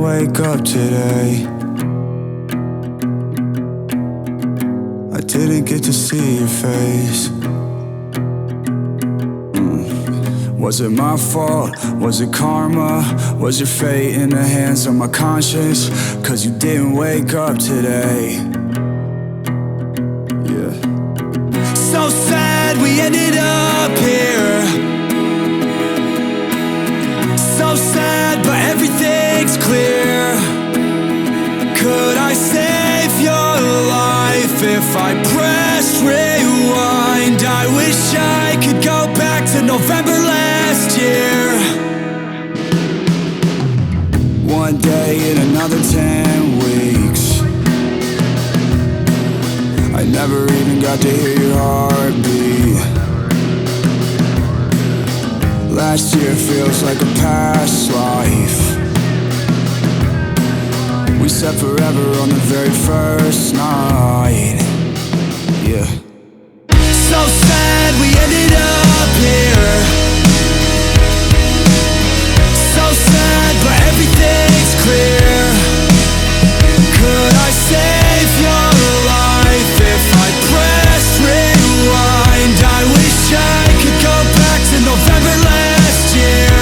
wake up today. I didn't get to see your face. Was it my fault? Was it karma? Was your fate in the hands of my conscience? 'Cause you didn't wake up today. Yeah. So sad we ended up here. So sad, but everything's clear. Could I save your life if I pressed rewind? I wish I could go back to November last year. One day in another 10 weeks. I never even got to hear your heartbeat. Last year feels like a past life. We said forever on the very first night. Yeah. So sad we ended up here. So sad, but everything's clear. Could I save your life if I pressed rewind? I wish I could go back to November last year.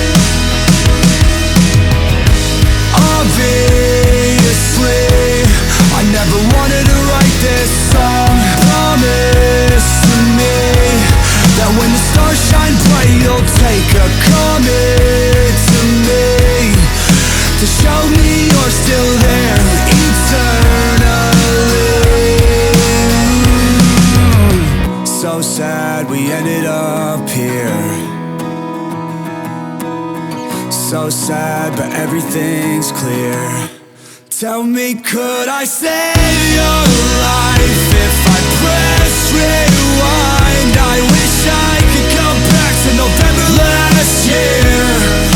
Obviously, I never wanted to write this song. Promise to me that when the stars shine bright, you'll take a comet to me to show me you're still there eternally. So sad we ended up here. So sad, but everything's clear. Tell me, could I save your life if I press rewind? I wish I could go back to November last year.